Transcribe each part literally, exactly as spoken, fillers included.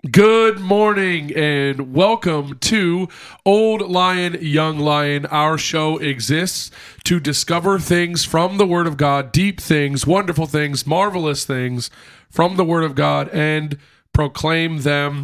Good morning and welcome to Old Lion, Young Lion. Our show exists to discover things from the Word of God, deep things, wonderful things, marvelous things from the Word of God, and proclaim them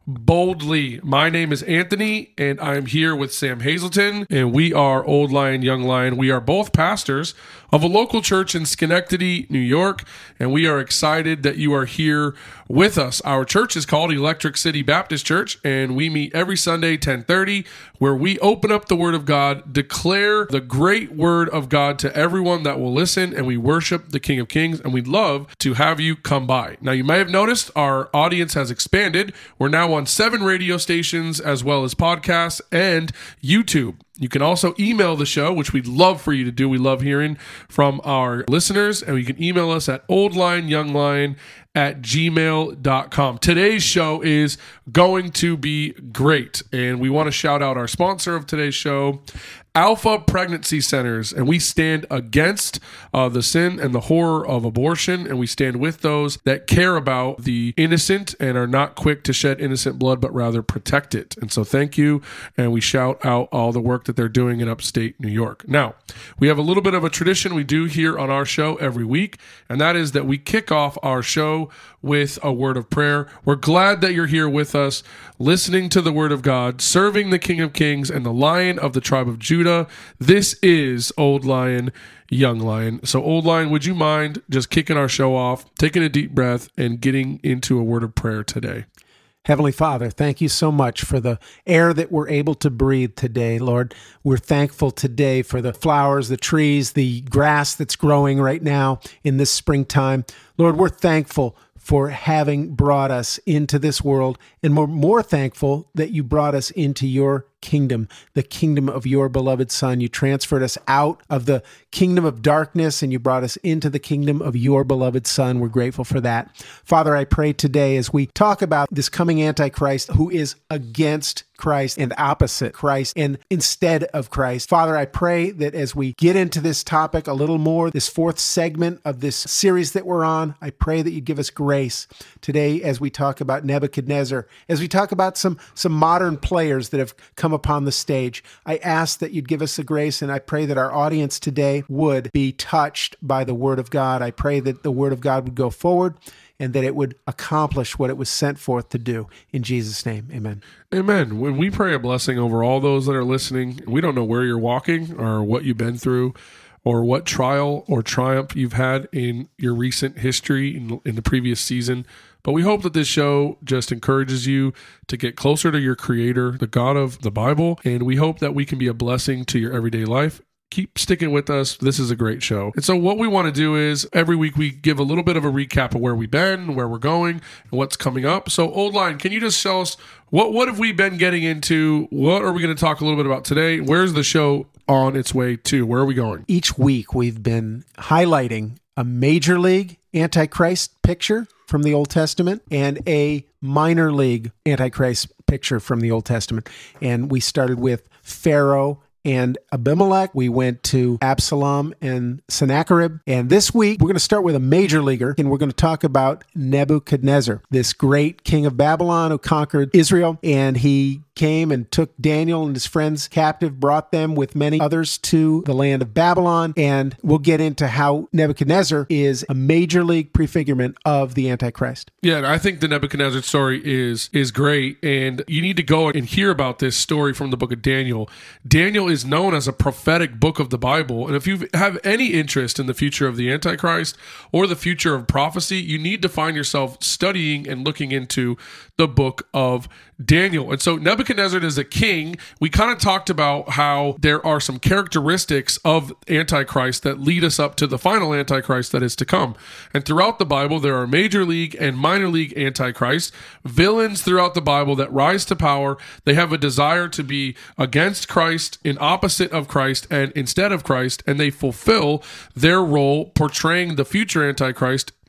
boldly. My name is Anthony, and I'm here with Sam Hazelton, and we are Old Lion, Young Lion. We are both pastors of a local church in Schenectady, New York, and we are excited that you are here with us. Our church is called Electric City Baptist Church, and we meet every Sunday, ten thirty, where we open up the Word of God, declare the great Word of God to everyone that will listen, and we worship the King of Kings, and we'd love to have you come by. Now, you may have noticed our audience has expanded. We're now on seven radio stations, as well as podcasts and YouTube. You can also email the show, which we'd love for you to do. We love hearing from our listeners, and you can email us at oldlionyounglion at gmail dot com. Today's show is going to be great, and we want to shout out our sponsor of today's show, Alpha Pregnancy Centers, and we stand against uh, the sin and the horror of abortion, and we stand with those that care about the innocent and are not quick to shed innocent blood, but rather protect it. And so thank you, and we shout out all the work that they're doing in upstate New York. Now, we have a little bit of a tradition we do here on our show every week, and that is that we kick off our show with a word of prayer. We're glad that you're here with us, listening to the Word of God, serving the King of Kings and the Lion of the tribe of Judah. This is Old Lion, Young Lion. So, Old Lion, would you mind just kicking our show off, taking a deep breath, and getting into a word of prayer today? Heavenly Father, thank you so much for the air that we're able to breathe today, Lord. We're thankful today for the flowers, the trees, the grass that's growing right now in this springtime. Lord, we're thankful for having brought us into this world, and we're more thankful that you brought us into your kingdom, the kingdom of your beloved Son. You transferred us out of the kingdom of darkness, and you brought us into the kingdom of your beloved Son. We're grateful for that. Father, I pray today as we talk about this coming Antichrist who is against Christ and opposite Christ and instead of Christ. Father, I pray that as we get into this topic a little more, this fourth segment of this series that we're on, I pray that you give us grace today as we talk about Nebuchadnezzar, as we talk about some, some modern players that have come upon the stage. I ask that you'd give us the grace, and I pray that our audience today would be touched by the Word of God. I pray that the Word of God would go forward and that it would accomplish what it was sent forth to do. In Jesus' name, amen. Amen. When we pray a blessing over all those that are listening, we don't know where you're walking or what you've been through or what trial or triumph you've had in your recent history in, in the previous season. But we hope that this show just encourages you to get closer to your Creator, the God of the Bible, and we hope that we can be a blessing to your everyday life. Keep sticking with us. This is a great show. And so what we want to do is every week we give a little bit of a recap of where we've been, where we're going, and what's coming up. So Old Lion, can you just tell us what, what have we been getting into? What are we going to talk a little bit about today? Where's the show on its way to? Where are we going? Each week we've been highlighting a major league Antichrist picture from the Old Testament and a minor league Antichrist picture from the Old Testament. And we started with Pharaoh and Abimelech. We went to Absalom and Sennacherib. And this week, we're going to start with a major leaguer, and we're going to talk about Nebuchadnezzar, this great king of Babylon who conquered Israel. And he came and took Daniel and his friends captive, brought them with many others to the land of Babylon. And we'll get into how Nebuchadnezzar is a major league prefigurement of the Antichrist. Yeah, and I think the Nebuchadnezzar story is is great. And you need to go and hear about this story from the book of Daniel. Daniel is known as a prophetic book of the Bible. And if you have any interest in the future of the Antichrist or the future of prophecy, you need to find yourself studying and looking into the book of Daniel. And so Nebuchadnezzar is a king. We kind of talked about how there are some characteristics of Antichrist that lead us up to the final Antichrist that is to come. And throughout the Bible, there are major league and minor league Antichrists, villains throughout the Bible that rise to power. They have a desire to be against Christ, in opposite of Christ, and instead of Christ, and they fulfill their role portraying the future Antichrist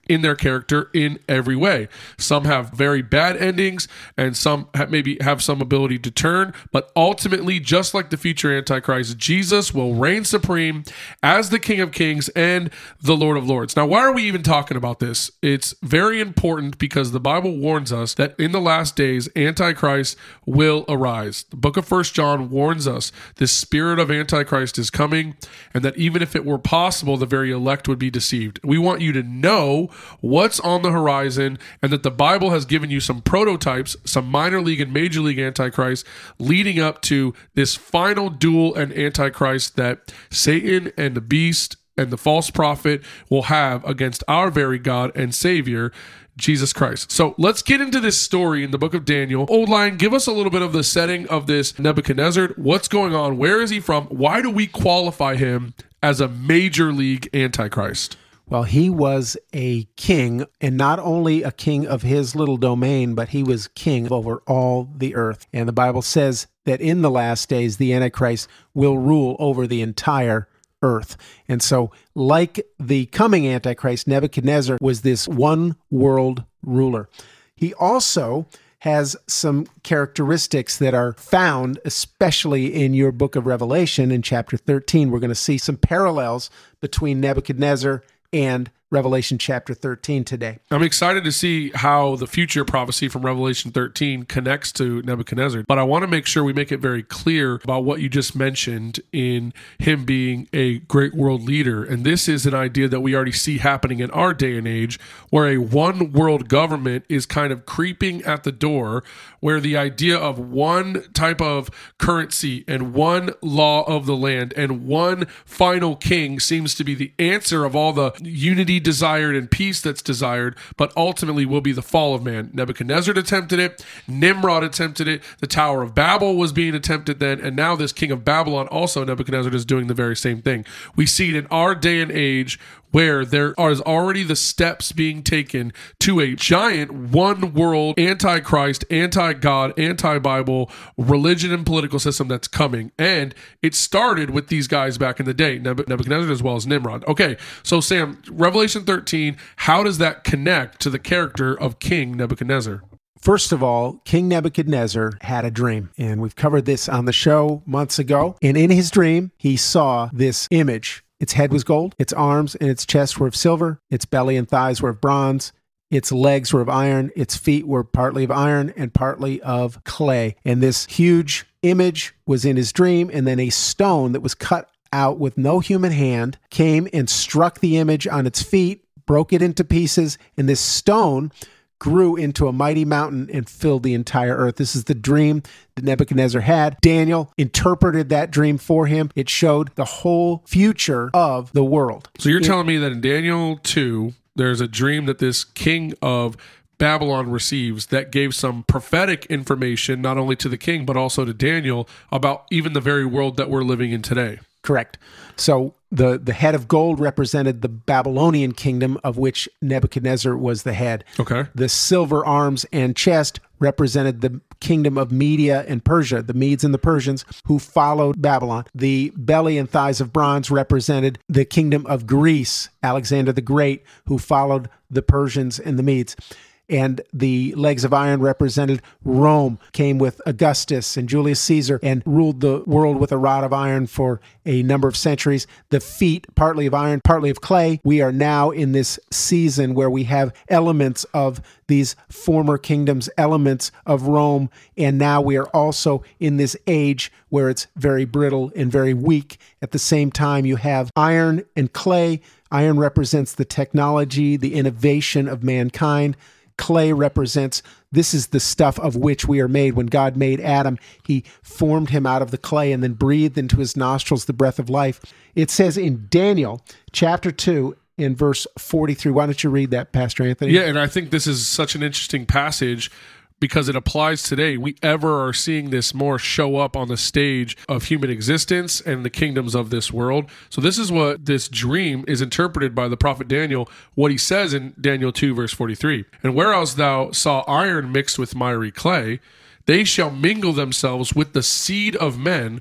in their character in every way. Some have very bad endings, and some have maybe have some ability to turn, but ultimately, just like the future Antichrist, Jesus will reign supreme as the King of Kings and the Lord of Lords. Now, why are we even talking about this? It's very important because the Bible warns us that in the last days, Antichrist will arise. The book of First John warns us the spirit of Antichrist is coming, and that even if it were possible, the very elect would be deceived. We want you to know what's on the horizon, and that the Bible has given you some prototypes, some minor league and major league Antichrist, leading up to this final duel and Antichrist that Satan and the beast and the false prophet will have against our very God and Savior, Jesus Christ. So let's get into this story in the book of Daniel. Old Lion, give us a little bit of the setting of this Nebuchadnezzar. What's going on? Where is he from? Why do we qualify him as a major league Antichrist? Well, he was a king, and not only a king of his little domain, but he was king over all the earth. And the Bible says that in the last days, the Antichrist will rule over the entire earth. And so, like the coming Antichrist, Nebuchadnezzar was this one world ruler. He also has some characteristics that are found, especially in your book of Revelation in chapter thirteen. We're going to see some parallels between Nebuchadnezzar and Revelation chapter thirteen today. I'm excited to see how the future prophecy from Revelation thirteen connects to Nebuchadnezzar, but I want to make sure we make it very clear about what you just mentioned in him being a great world leader. And this is an idea that we already see happening in our day and age, where a one world government is kind of creeping at the door, where the idea of one type of currency and one law of the land and one final king seems to be the answer of all the unity desired and peace that's desired, but ultimately will be the fall of man. Nebuchadnezzar attempted it. Nimrod attempted it. The Tower of Babel was being attempted then, and now this king of Babylon, also Nebuchadnezzar, is doing the very same thing. We see it in our day and age, where there is already the steps being taken to a giant one-world antichrist, anti-God, anti-Bible religion and political system that's coming. And it started with these guys back in the day, Nebuchadnezzar as well as Nimrod. Okay, so Sam, Revelation thirteen, how does that connect to the character of King Nebuchadnezzar? First of all, King Nebuchadnezzar had a dream, and we've covered this on the show months ago. And in his dream, he saw this image. Its head was gold, its arms and its chest were of silver, its belly and thighs were of bronze, its legs were of iron, its feet were partly of iron and partly of clay. And this huge image was in his dream, and then a stone that was cut out with no human hand came and struck the image on its feet, broke it into pieces, and this stone grew into a mighty mountain and filled the entire earth. This is the dream that Nebuchadnezzar had. Daniel interpreted that dream for him. It showed the whole future of the world. So you're it, telling me that in Daniel two, there's a dream that this king of Babylon receives that gave some prophetic information, not only to the king, but also to Daniel, about even the very world that we're living in today. Correct. So the, the head of gold represented the Babylonian kingdom, of which Nebuchadnezzar was the head. Okay. The silver arms and chest represented the kingdom of Media and Persia, the Medes and the Persians who followed Babylon. The belly and thighs of bronze represented the kingdom of Greece, Alexander the Great, who followed the Persians and the Medes. And the legs of iron represented Rome, came with Augustus and Julius Caesar and ruled the world with a rod of iron for a number of centuries. The feet, partly of iron, partly of clay. We are now in this season where we have elements of these former kingdoms, elements of Rome, and now we are also in this age where it's very brittle and very weak. At the same time, you have iron and clay. Iron represents the technology, the innovation of mankind. Clay represents, this is the stuff of which we are made. When God made Adam, he formed him out of the clay and then breathed into his nostrils the breath of life. It says in Daniel chapter two, in verse forty-three. Why don't you read that, Pastor Anthony? Yeah, and I think this is such an interesting passage because it applies today. We ever are seeing this more show up on the stage of human existence and the kingdoms of this world. So this is what this dream is interpreted by the prophet Daniel, what he says in Daniel two, verse forty-three. And whereas thou saw iron mixed with miry clay, they shall mingle themselves with the seed of men,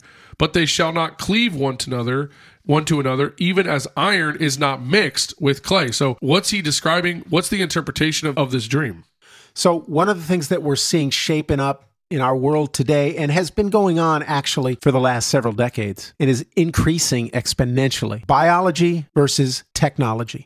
but they shall not cleave one to another, one to another, even as iron is not mixed with clay. So what's he describing? What's the interpretation of, of this dream? So one of the things that we're seeing shaping up in our world today, and has been going on actually for the last several decades, it is increasing exponentially. Biology versus technology.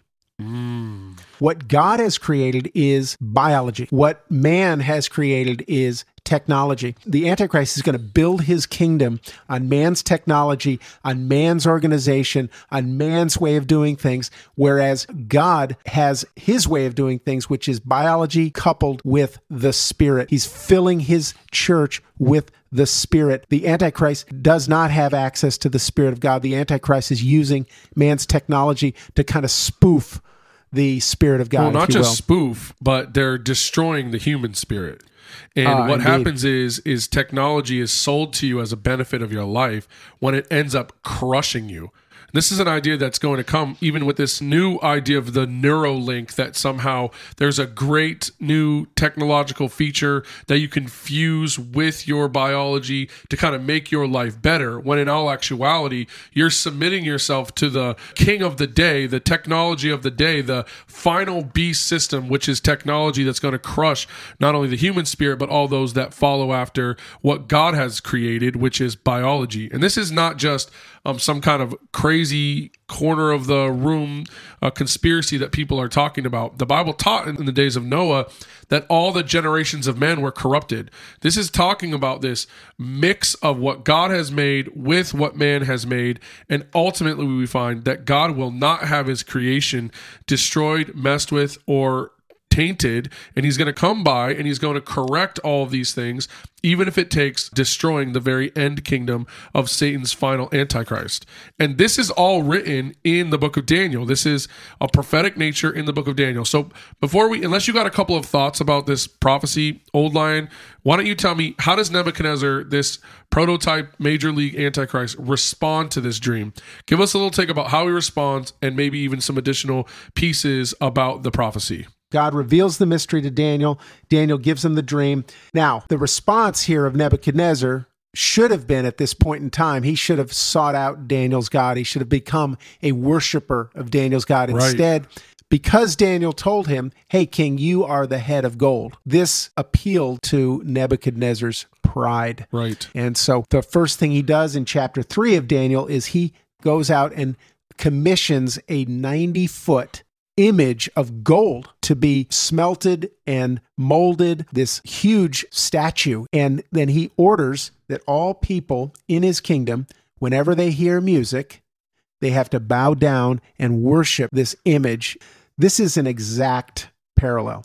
Mm. What God has created is biology. What man has created is technology. The Antichrist is going to build his kingdom on man's technology, on man's organization, on man's way of doing things, whereas God has his way of doing things, which is biology coupled with the Spirit. He's filling his church with the Spirit. The Antichrist does not have access to the Spirit of God. The Antichrist is using man's technology to kind of spoof the Spirit of God. Well, not if you just will. spoof, but they're destroying the human spirit. And Ah, what indeed. happens is, is technology is sold to you as a benefit of your life when it ends up crushing you. This is an idea that's going to come even with this new idea of the Neuralink, that somehow there's a great new technological feature that you can fuse with your biology to kind of make your life better, when in all actuality, you're submitting yourself to the king of the day, the technology of the day, the final beast system, which is technology that's going to crush not only the human spirit, but all those that follow after what God has created, which is biology. And this is not just Um, some kind of crazy corner of the room uh, conspiracy that people are talking about. The Bible taught in the days of Noah that all the generations of men were corrupted. This is talking about this mix of what God has made with what man has made. And ultimately we find that God will not have his creation destroyed, messed with, or tainted, and he's going to come by and he's going to correct all of these things, even if it takes destroying the very end kingdom of Satan's final Antichrist. And this is all written in the book of Daniel. This is a prophetic nature in the book of Daniel. So before we, unless you got a couple of thoughts about this prophecy, Old Lion, why don't you tell me, how does Nebuchadnezzar, this prototype major league Antichrist, respond to this dream? Give us a little take about how he responds, and maybe even some additional pieces about the prophecy. God reveals the mystery to Daniel. Daniel gives him the dream. Now, the response here of Nebuchadnezzar should have been, at this point in time, he should have sought out Daniel's God. He should have become a worshiper of Daniel's God. Right. Instead, because Daniel told him, hey, king, you are the head of gold, this appealed to Nebuchadnezzar's pride. Right. And so the first thing he does in chapter three of Daniel is he goes out and commissions a ninety-foot image of gold to be smelted and molded, this huge statue. And then he orders that all people in his kingdom, whenever they hear music, they have to bow down and worship this image. This is an exact parallel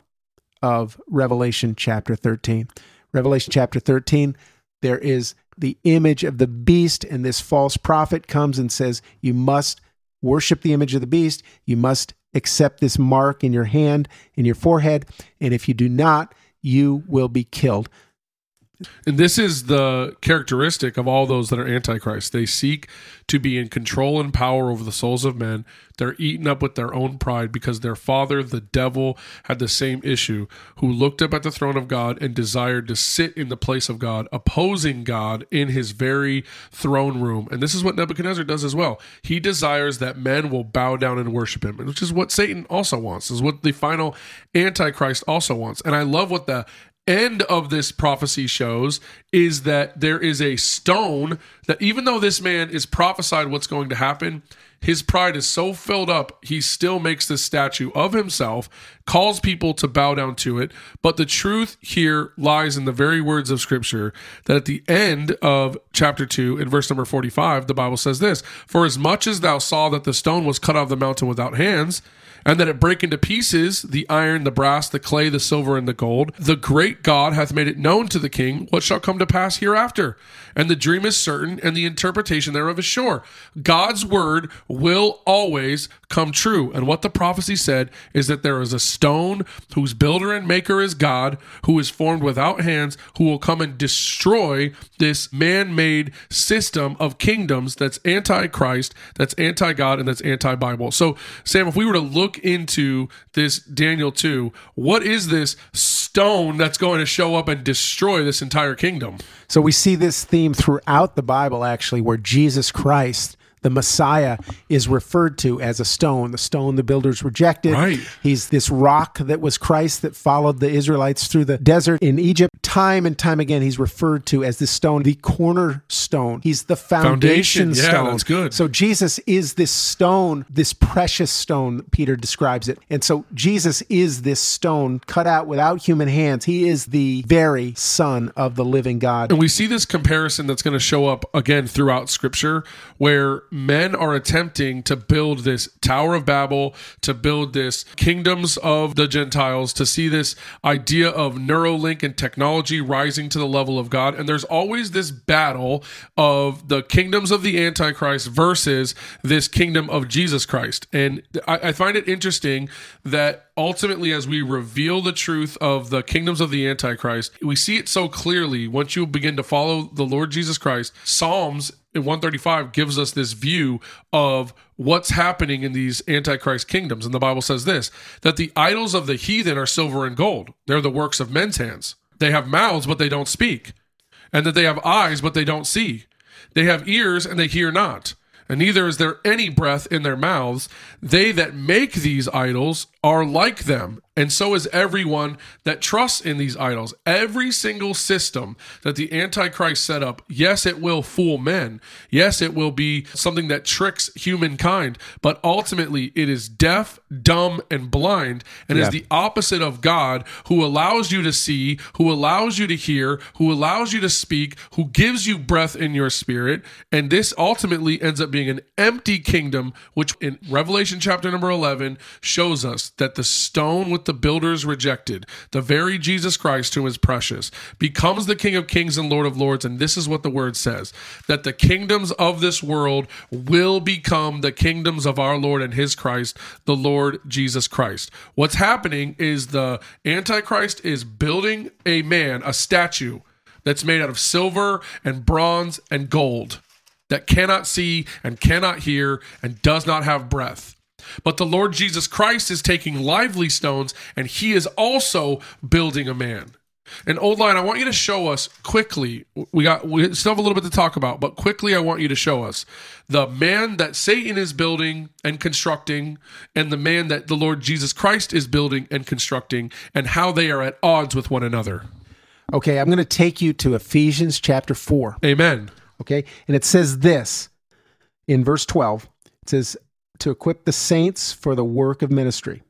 of Revelation chapter thirteen. Revelation chapter thirteen, there is the image of the beast, and this false prophet comes and says, you must worship the image of the beast. You must accept this mark in your hand, in your forehead, and if you do not, you will be killed. And this is the characteristic of all those that are antichrist. They seek to be in control and power over the souls of men. They're eaten up with their own pride because their father, the devil, had the same issue, who looked up at the throne of God and desired to sit in the place of God, opposing God in his very throne room. And this is what Nebuchadnezzar does as well. He desires that men will bow down and worship him, which is what Satan also wants, is what the final Antichrist also wants. And I love what the end of this prophecy shows is that there is a stone that, even though this man is prophesied what's going to happen, his pride is so filled up, he still makes this statue of himself, calls people to bow down to it. But the truth here lies in the very words of Scripture, that at the end of chapter two, in verse number forty-five, the Bible says this: for as much as thou saw that the stone was cut out of the mountain without hands, and that it break into pieces the iron, the brass, the clay, the silver, and the gold, the great God hath made it known to the king what shall come to pass hereafter. And the dream is certain, and the interpretation thereof is sure. God's word will always come true. And what the prophecy said is that there is a stone whose builder and maker is God, who is formed without hands, who will come and destroy this man-made system of kingdoms that's anti-Christ, that's anti-God, and that's anti-Bible. So, Sam, if we were to look look into this Daniel two, what is this stone that's going to show up and destroy this entire kingdom? So we see this theme throughout the Bible, actually, where Jesus Christ, the Messiah, is referred to as a stone, the stone the builders rejected. Right. He's this rock that was Christ that followed the Israelites through the desert in Egypt. Time and time again, he's referred to as this stone, the cornerstone. He's the foundation, Foundation. Yeah, stone. that's good. So Jesus is this stone, this precious stone, Peter describes it. And so Jesus is this stone cut out without human hands. He is the very Son of the living God. And we see this comparison that's going to show up again throughout Scripture, where men are attempting to build this Tower of Babel, to build this kingdoms of the Gentiles, to see this idea of Neuralink and technology rising to the level of God. And there's always this battle of the kingdoms of the Antichrist versus this kingdom of Jesus Christ. And I, I find it interesting that ultimately, as we reveal the truth of the kingdoms of the Antichrist, we see it so clearly once you begin to follow the Lord Jesus Christ. Psalms in one thirty-five gives us this view of what's happening in these Antichrist kingdoms. And the Bible says this, that the idols of the heathen are silver and gold. They're the works of men's hands. They have mouths, but they don't speak. And that they have eyes, but they don't see. They have ears, and they hear not. And neither is there any breath in their mouths. They that make these idols are like them, and so is everyone that trusts in these idols. Every single system that the Antichrist set up, yes, it will fool men. Yes, it will be something that tricks humankind, but ultimately it is deaf, dumb, and blind, and Yeah. is the opposite of God, who allows you to see, who allows you to hear, who allows you to speak, who gives you breath in your spirit. And this ultimately ends up being an empty kingdom, which in Revelation chapter number eleven shows us that the stone with the builders rejected, the very Jesus Christ who is precious, becomes the King of Kings and Lord of Lords. And this is what the word says, that the kingdoms of this world will become the kingdoms of our Lord and his Christ, the Lord Jesus Christ. What's happening is the Antichrist is building a man, a statue that's made out of silver and bronze and gold, that cannot see and cannot hear and does not have breath. But the Lord Jesus Christ is taking lively stones, and he is also building a man. And Old Lion, I want you to show us quickly, we got we still have a little bit to talk about, but quickly I want you to show us the man that Satan is building and constructing, and the man that the Lord Jesus Christ is building and constructing, and how they are at odds with one another. Okay, I'm going to take you to Ephesians chapter four. Amen. Okay, and it says this in verse twelve. It says, to equip the saints for the work of ministry.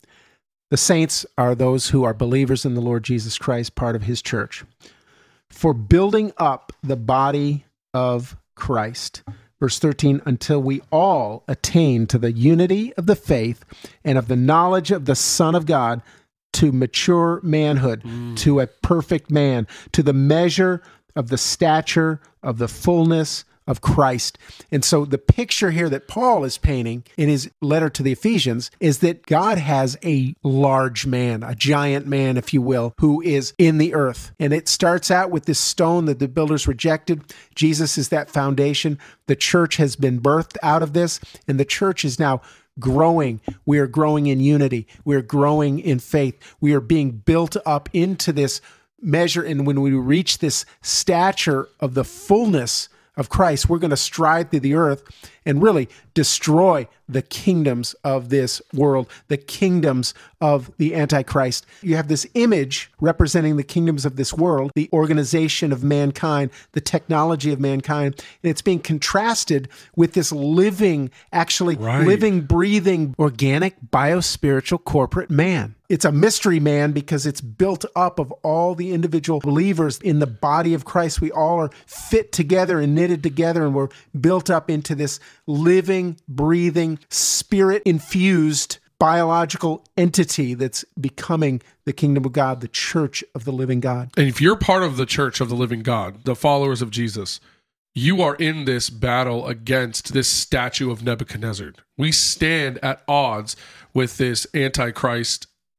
The saints are those who are believers in the Lord Jesus Christ, part of his church, for building up the body of Christ. Verse thirteen, until we all attain to the unity of the faith and of the knowledge of the Son of God, to mature manhood, mm. to a perfect man, to the measure of the stature of the fullness of Christ. And so the picture here that Paul is painting in his letter to the Ephesians is that God has a large man, a giant man, if you will, who is in the earth. And it starts out with this stone that the builders rejected. Jesus is that foundation. The church has been birthed out of this, and the church is now growing. We are growing in unity. We are growing in faith. We are being built up into this measure. And when we reach this stature of the fullness of Christ, we're going to stride through the earth and really destroy the kingdoms of this world, the kingdoms of the Antichrist. You have this image representing the kingdoms of this world, the organization of mankind, the technology of mankind, and it's being contrasted with this living, actually right. living, breathing, organic, biospiritual corporate man. It's a mystery man because it's built up of all the individual believers in the body of Christ. We all are fit together and knitted together, and we're built up into this living, breathing, spirit-infused biological entity that's becoming the kingdom of God, the church of the living God. And if you're part of the church of the living God, the followers of Jesus, you are in this battle against this statue of Nebuchadnezzar. We stand at odds with this Antichrist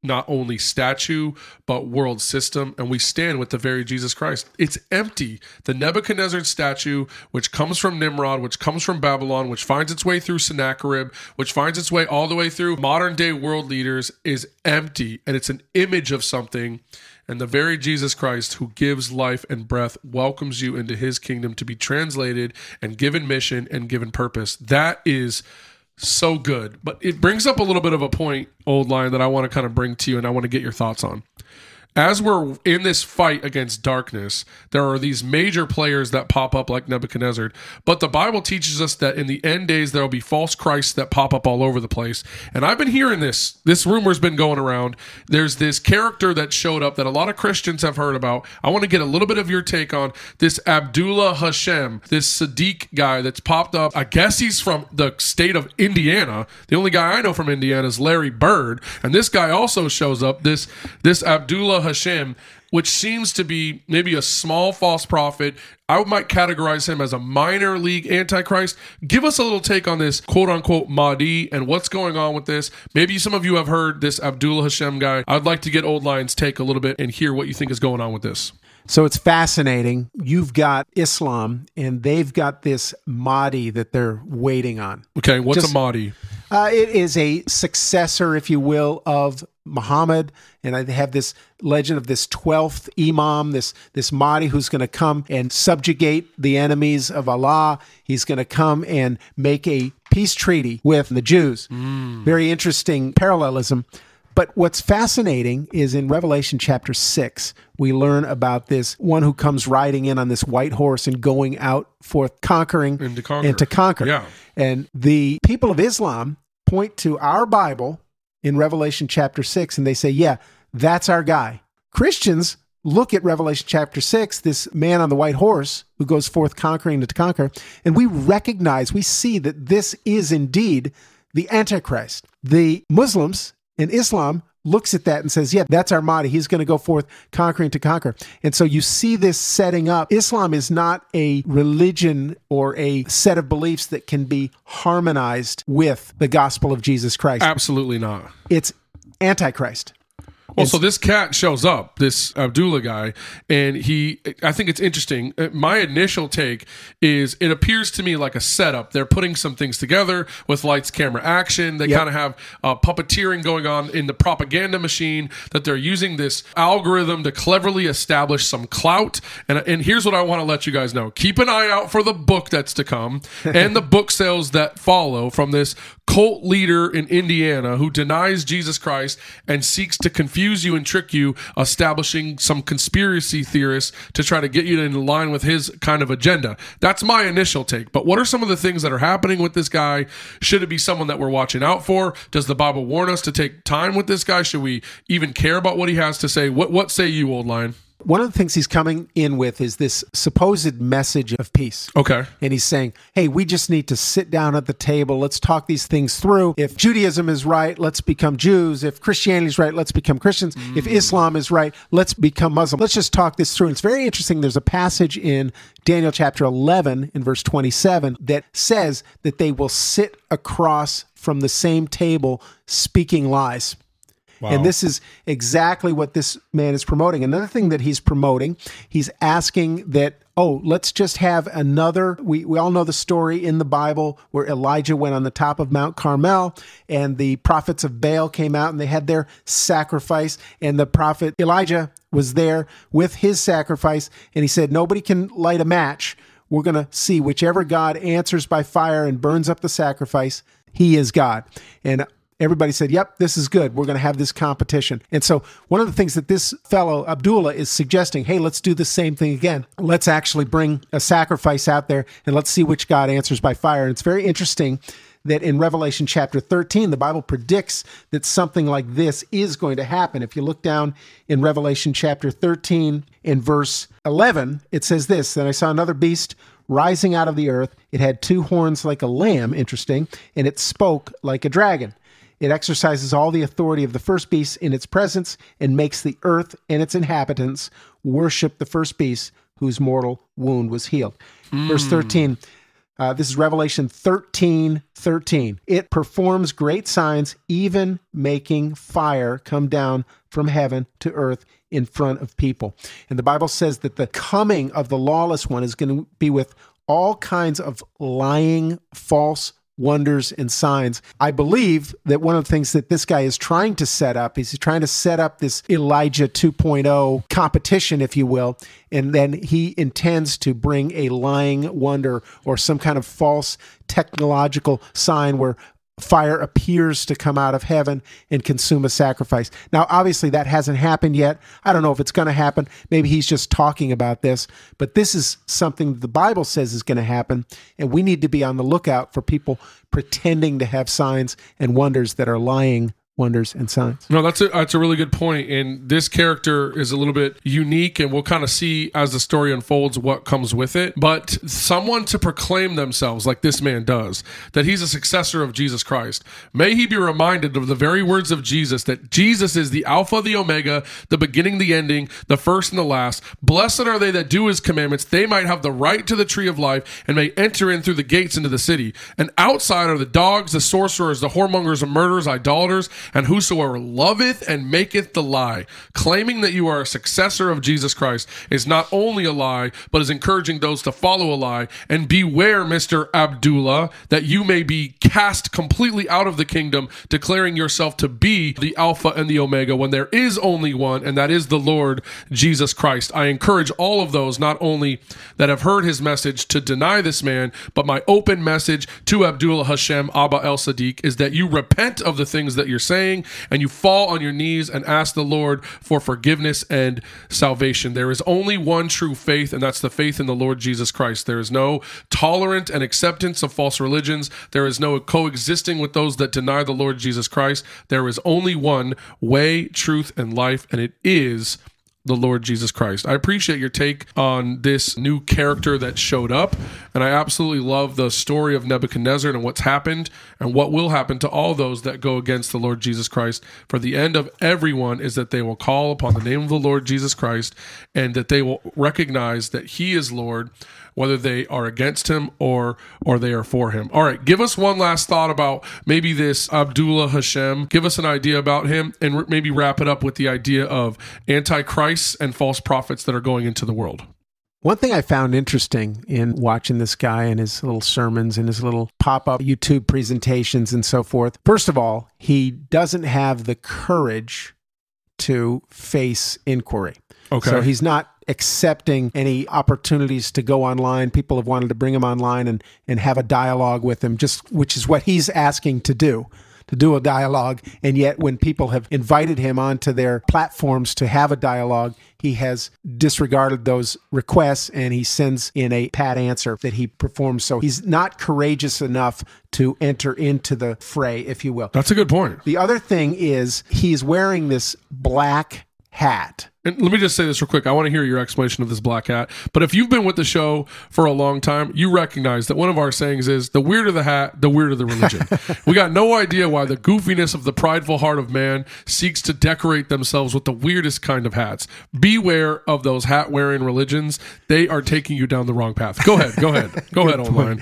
not only statue, but world system, and we stand with the very Jesus Christ. It's empty. The Nebuchadnezzar statue, which comes from Nimrod, which comes from Babylon, which finds its way through Sennacherib, which finds its way all the way through modern day world leaders, is empty, and it's an image of something. And the very Jesus Christ, who gives life and breath, welcomes you into his kingdom to be translated and given mission and given purpose. That is so good. But it brings up a little bit of a point, Old Lion, that I want to kind of bring to you, and I want to get your thoughts on. As we're in this fight against darkness, there are these major players that pop up like Nebuchadnezzar. But the Bible teaches us that in the end days, there will be false Christs that pop up all over the place. And I've been hearing this. This rumor's been going around. There's this character that showed up that a lot of Christians have heard about. I want to get a little bit of your take on this Abdullah Hashem, this Sadiq guy that's popped up. I guess he's from the state of Indiana. The only guy I know from Indiana is Larry Bird. And this guy also shows up, this, this Abdullah Hashem, which seems to be maybe a small false prophet. I might categorize him as a minor league antichrist. Give us a little take on this quote unquote Mahdi and what's going on with this. Maybe some of you have heard this Abdullah Hashem guy. I'd like to get Old Lion's take a little bit and hear what you think is going on with this. So it's fascinating. You've got Islam, and they've got this Mahdi that they're waiting on. Okay, what's Just, a Mahdi? Uh, it is a successor, if you will, of Muhammad, and I have this legend of this twelfth Imam, this this Mahdi who's going to come and subjugate the enemies of Allah. He's going to come and make a peace treaty with the Jews. Mm. Very interesting parallelism. But what's fascinating is in Revelation chapter six, we learn about this one who comes riding in on this white horse and going out forth conquering and to conquer. And, to conquer. Yeah. And the people of Islam point to our Bible in Revelation chapter six, and they say, yeah, that's our guy. Christians look at Revelation chapter six, this man on the white horse who goes forth conquering to conquer, and we recognize, we see that this is indeed the Antichrist. The Muslims in Islam looks at that and says, yeah, that's our Mahdi. He's going to go forth conquering to conquer. And so you see this setting up. Islam is not a religion or a set of beliefs that can be harmonized with the gospel of Jesus Christ. Absolutely not. It's Antichrist. Well, so this cat shows up, this Abdullah guy, and he, I think it's interesting. My initial take is it appears to me like a setup. They're putting some things together with lights, camera, action. They yep. kind of have uh, puppeteering going on in the propaganda machine, that they're using this algorithm to cleverly establish some clout. And, and here's what I want to let you guys know. Keep an eye out for the book that's to come and the book sales that follow from this cult leader in Indiana who denies Jesus Christ and seeks to confuse you and trick you, establishing some conspiracy theorists to try to get you in line with his kind of agenda. That's my initial take. But what are some of the things that are happening with this guy? Should it be someone that we're watching out for? Does the Bible warn us to take time with this guy? Should we even care about what he has to say? What what say you, Old Lion? One of the things he's coming in with is this supposed message of peace. Okay. And he's saying, hey, we just need to sit down at the table. Let's talk these things through. If Judaism is right, let's become Jews. If Christianity is right, let's become Christians. Mm. If Islam is right, let's become Muslim. Let's just talk this through. And it's very interesting. There's a passage in Daniel chapter eleven in verse twenty-seven that says that they will sit across from the same table speaking lies. Wow. And this is exactly what this man is promoting. Another thing that he's promoting, he's asking that, oh, let's just have another, we, we all know the story in the Bible where Elijah went on the top of Mount Carmel and the prophets of Baal came out and they had their sacrifice, and the prophet Elijah was there with his sacrifice, and he said, nobody can light a match. We're going to see whichever God answers by fire and burns up the sacrifice, he is God. And everybody said, yep, this is good. We're going to have this competition. And so one of the things that this fellow, Abdullah, is suggesting, hey, let's do the same thing again. Let's actually bring a sacrifice out there and let's see which God answers by fire. And it's very interesting that in Revelation chapter thirteen, the Bible predicts that something like this is going to happen. If you look down in Revelation chapter thirteen in verse eleven, it says this, then I saw another beast rising out of the earth. It had two horns like a lamb, interesting, and it spoke like a dragon. It exercises all the authority of the first beast in its presence and makes the earth and its inhabitants worship the first beast whose mortal wound was healed. Mm. Verse thirteen, Uh, this is Revelation thirteen thirteen. It performs great signs, even making fire come down from heaven to earth in front of people. And the Bible says that the coming of the lawless one is going to be with all kinds of lying, false wonders and signs. I believe that one of the things that this guy is trying to set up is he's trying to set up this Elijah two point oh competition, if you will, and then he intends to bring a lying wonder or some kind of false technological sign where fire appears to come out of heaven and consume a sacrifice. Now, obviously, that hasn't happened yet. I don't know if it's going to happen. Maybe he's just talking about this. But this is something that the Bible says is going to happen, and we need to be on the lookout for people pretending to have signs and wonders that are lying wonders and signs. No, that's a, that's a really good point. And this character is a little bit unique, and we'll kind of see as the story unfolds what comes with it. But someone to proclaim themselves like this man does, that he's a successor of Jesus Christ. May he be reminded of the very words of Jesus, that Jesus is the Alpha, the Omega, the beginning, the ending, the first and the last. Blessed are they that do his commandments. They might have the right to the tree of life and may enter in through the gates into the city. And outside are the dogs, the sorcerers, the whoremongers, the murderers, idolaters, and whosoever loveth and maketh the lie. Claiming that you are a successor of Jesus Christ is not only a lie, but is encouraging those to follow a lie. And beware, Mister Abdullah, that you may be cast completely out of the kingdom, declaring yourself to be the Alpha and the Omega, when there is only one, and that is the Lord Jesus Christ. I encourage all of those, not only that have heard his message, to deny this man, but my open message to Abdullah Hashem Abba El Sadiq is that you repent of the things that you're saying, and you fall on your knees and ask the Lord for forgiveness and salvation. There is only one true faith, and that's the faith in the Lord Jesus Christ. There is no tolerant and acceptance of false religions. There is no coexisting with those that deny the Lord Jesus Christ. There is only one way, truth, and life, and it is the Lord Jesus Christ. I appreciate your take on this new character that showed up, and I absolutely love the story of Nebuchadnezzar and what's happened and what will happen to all those that go against the Lord Jesus Christ. For the end of everyone is that they will call upon the name of the Lord Jesus Christ, and that they will recognize that he is Lord, whether they are against him or or they are for him. All right, give us one last thought about maybe this Abdullah Hashem. Give us an idea about him, and r- maybe wrap it up with the idea of antichrists and false prophets that are going into the world. One thing I found interesting in watching this guy and his little sermons and his little pop-up YouTube presentations and so forth, first of all, he doesn't have the courage to face inquiry. Okay. So he's not accepting any opportunities to go online. People have wanted to bring him online and, and have a dialogue with him, just which is what he's asking to do, to do a dialogue. And yet when people have invited him onto their platforms to have a dialogue, he has disregarded those requests and he sends in a pat answer that he performs. So he's not courageous enough to enter into the fray, if you will. That's a good point. The other thing is he's wearing this black hat. And let me just say this real quick. I want to hear your explanation of this black hat. But if you've been with the show for a long time, you recognize that one of our sayings is, the weirder the hat, the weirder the religion. We got no idea why the goofiness of the prideful heart of man seeks to decorate themselves with the weirdest kind of hats. Beware of those hat-wearing religions. They are taking you down the wrong path. Go ahead. Go ahead. Go ahead, online.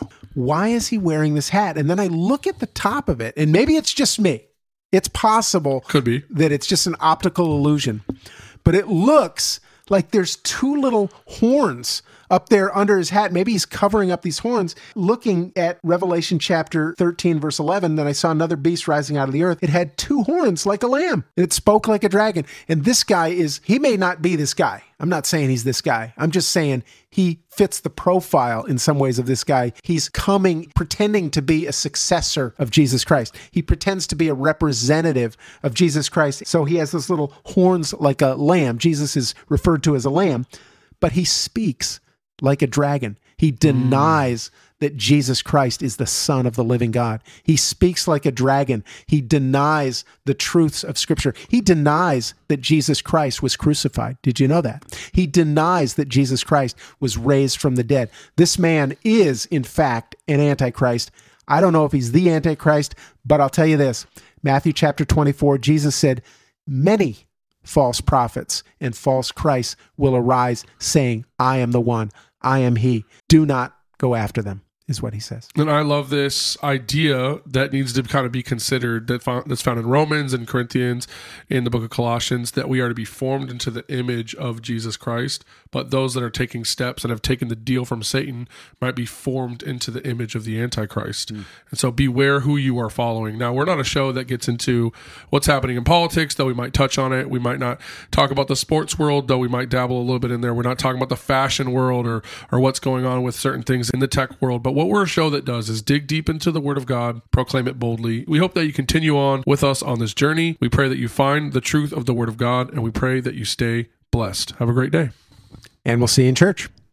Why is he wearing this hat? And then I look at the top of it, and maybe it's just me. It's possible Could be. that it's just an optical illusion. But it looks like there's two little horns up there under his hat. Maybe he's covering up these horns. Looking at Revelation chapter thirteen, verse eleven, then I saw another beast rising out of the earth. It had two horns like a lamb, and it spoke like a dragon. And this guy is, he may not be this guy. I'm not saying he's this guy. I'm just saying he fits the profile in some ways of this guy. He's coming, pretending to be a successor of Jesus Christ. He pretends to be a representative of Jesus Christ. So he has those little horns like a lamb. Jesus is referred to as a lamb, but he speaks like a dragon. He denies mm. that Jesus Christ is the Son of the living God. He speaks like a dragon. He denies the truths of Scripture. He denies that Jesus Christ was crucified. Did you know that? He denies that Jesus Christ was raised from the dead. This man is, in fact, an antichrist. I don't know if he's the antichrist, but I'll tell you this. Matthew chapter twenty-four, Jesus said, many false prophets and false Christs will arise, saying, I am the one, I am he. Do not go after them. is what he says. And I love this idea that needs to kind of be considered that found, that's found in Romans and Corinthians, in the book of Colossians, that we are to be formed into the image of Jesus Christ. But those that are taking steps and have taken the deal from Satan might be formed into the image of the Antichrist. Mm. And so beware who you are following. Now, we're not a show that gets into what's happening in politics, though we might touch on it. We might not talk about the sports world, though we might dabble a little bit in there. We're not talking about the fashion world or, or what's going on with certain things in the tech world. But what we're a show that does is dig deep into the Word of God, proclaim it boldly. We hope that you continue on with us on this journey. We pray that you find the truth of the Word of God, and we pray that you stay blessed. Have a great day. And we'll see you in church.